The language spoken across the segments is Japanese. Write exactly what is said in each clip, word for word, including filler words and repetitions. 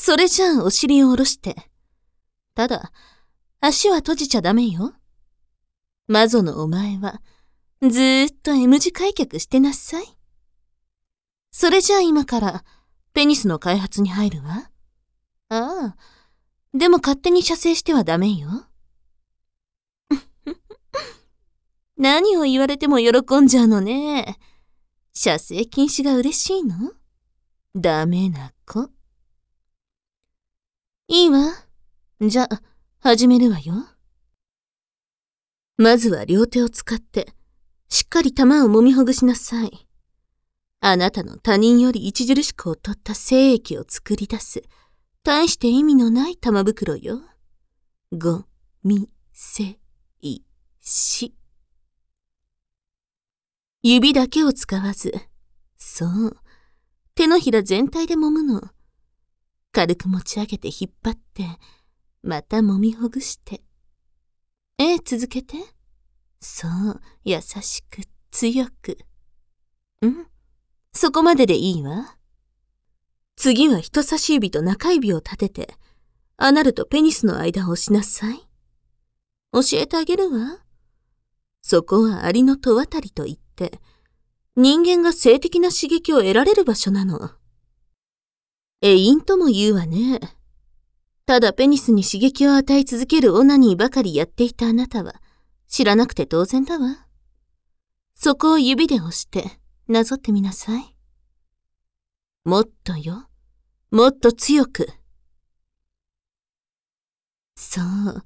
それじゃあお尻を下ろして。ただ、足は閉じちゃダメよ。マゾのお前は、ずーっと M 字開脚してなさい。それじゃあ今から、ペニスの開発に入るわ。ああ、でも勝手に射精してはダメよ。何を言われても喜んじゃうのね。射精禁止が嬉しいの？ダメな子。いいわ。じゃあ、始めるわよ。まずは両手を使って、しっかり玉を揉みほぐしなさい。あなたの他人より著しく劣った精液を作り出す、大して意味のない玉袋よ。ご、み、せ、い、し。指だけを使わず、そう、手のひら全体で揉むの。軽く持ち上げて引っ張って、また揉みほぐして。ええ、続けて。そう、優しく、強く。うん、そこまででいいわ。次は人差し指と中指を立てて、アナルとペニスの間を押しなさい。教えてあげるわ。そこはアリの戸渡りと言って、人間が性的な刺激を得られる場所なの。永遠とも言うわね。ただペニスに刺激を与え続けるオナニーばかりやっていたあなたは、知らなくて当然だわ。そこを指で押して、なぞってみなさい。もっとよ。もっと強く。そう。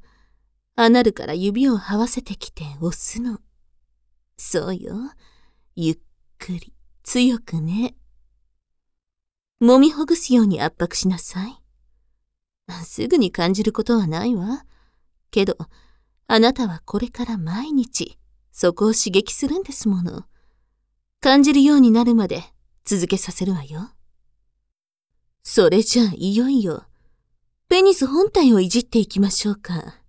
アナルから指を這わせてきて押すの。そうよ。ゆっくり、強くね。揉みほぐすように圧迫しなさい。すぐに感じることはないわ。けど、あなたはこれから毎日、そこを刺激するんですもの。感じるようになるまで続けさせるわよ。それじゃあいよいよ、ペニス本体をいじっていきましょうか。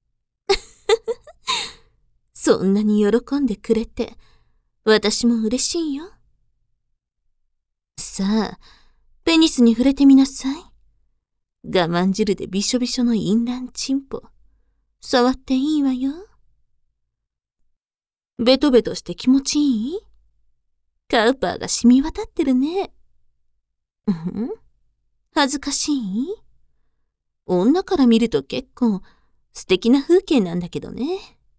そんなに喜んでくれて、私も嬉しいよ。さあ、ペニスに触れてみなさい。我慢汁でびしょびしょの淫乱チンポ。触っていいわよ。ベトベトして気持ちいい？カウパーが染み渡ってるね。うん？恥ずかしい？女から見ると結構素敵な風景なんだけどね。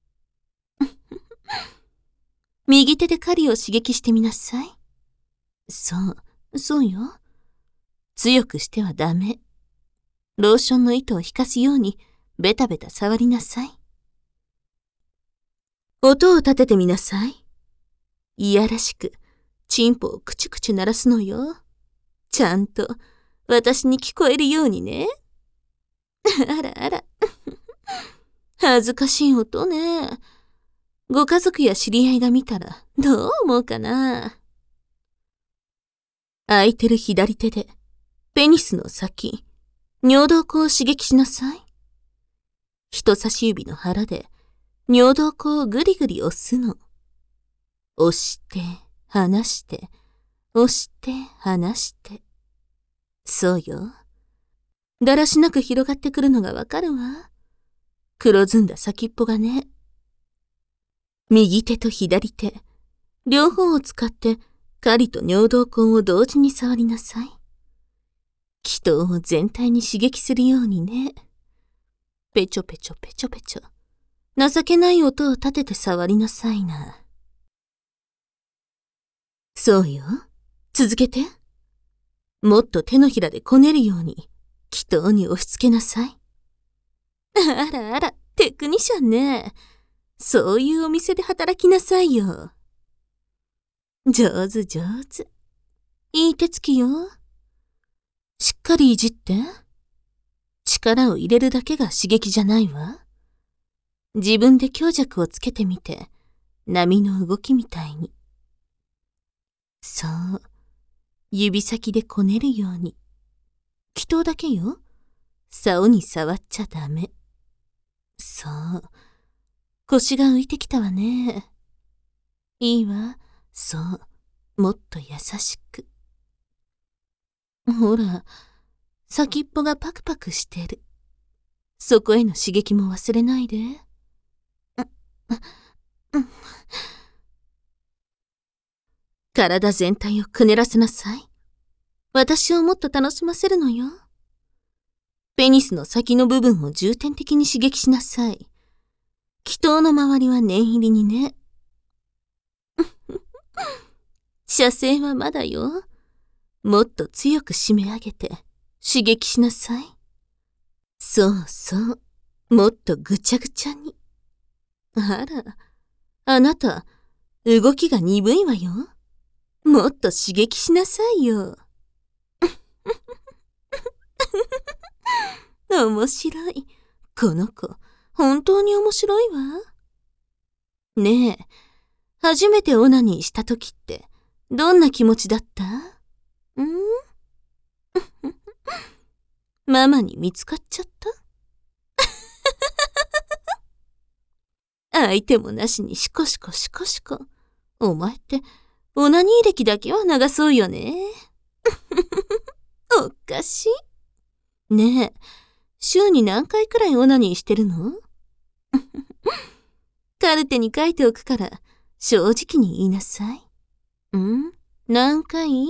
右手で狩りを刺激してみなさい。そう、そうよ。強くしてはダメ。ローションの糸を引かすようにベタベタ触りなさい。音を立ててみなさい。いやらしく、チンポをクチュクチュ鳴らすのよ。ちゃんと、私に聞こえるようにね。あらあら。恥ずかしい音ね。ご家族や知り合いが見たらどう思うかな。空いてる左手で、ペニスの先、尿道口を刺激しなさい。人差し指の腹で、尿道口をぐりぐり押すの。押して、離して、押して、離して。そうよ。だらしなく広がってくるのがわかるわ。黒ずんだ先っぽがね。右手と左手、両方を使って、狩りと尿道口を同時に触りなさい。気筒を全体に刺激するようにね。ペチョペチョペチョペチョ。情けない音を立てて触りなさいな。そうよ。続けて。もっと手のひらでこねるように、気筒に押し付けなさい。あらあら、テクニシャンね。そういうお店で働きなさいよ。上手上手。いい手つきよ。しっかりいじって。力を入れるだけが刺激じゃないわ。自分で強弱をつけてみて、波の動きみたいに。そう。指先でこねるように。気筒だけよ。竿に触っちゃダメ。そう。腰が浮いてきたわね。いいわ。そう。もっと優しく。ほら、 先っぽがパクパクしてる。そこへの刺激も忘れないで。体全体をくねらせなさい。私をもっと楽しませるのよ。ペニスの先の部分を重点的に刺激しなさい。気筒の周りは念入りにね。射精はまだよ。もっと強く締め上げて刺激しなさい。そうそう。もっとぐちゃぐちゃに。あら、あなた、動きが鈍いわよ。もっと刺激しなさいよ。面白い。この子、本当に面白いわ。ねえ、初めてオナニーした時って、どんな気持ちだった？ん？ママに見つかっちゃった？相手もなしにシコシコシコシコ。お前って、オナニー歴だけは長そうよね。おかしい。ねえ、週に何回くらいオナニーしてるの？カルテに書いておくから、正直に言いなさい。ん？何回？ん？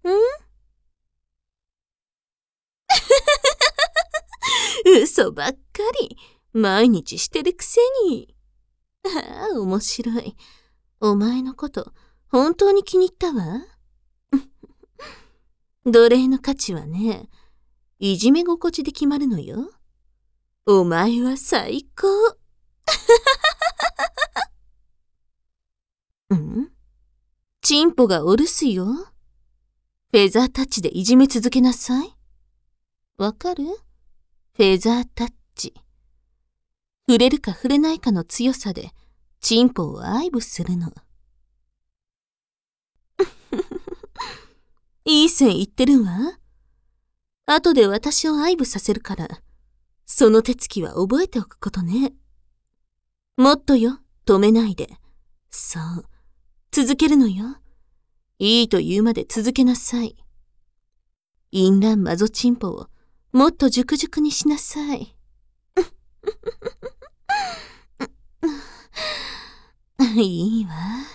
嘘ばっかり。毎日してるくせに。ああ、面白い。お前のこと、本当に気に入ったわ。奴隷の価値はね、いじめ心地で決まるのよ。お前は最高。ん？チンポがお留守よ。フェザータッチでいじめ続けなさい。わかる？フェザータッチ。触れるか触れないかの強さで、チンポを愛撫するの。いい線いってるわ。後で私を愛撫させるから、その手つきは覚えておくことね。もっとよ、止めないで。そう、続けるのよ。いいと言うまで続けなさい。インランマゾチンポをもっと熟熟にしなさい。いいわ。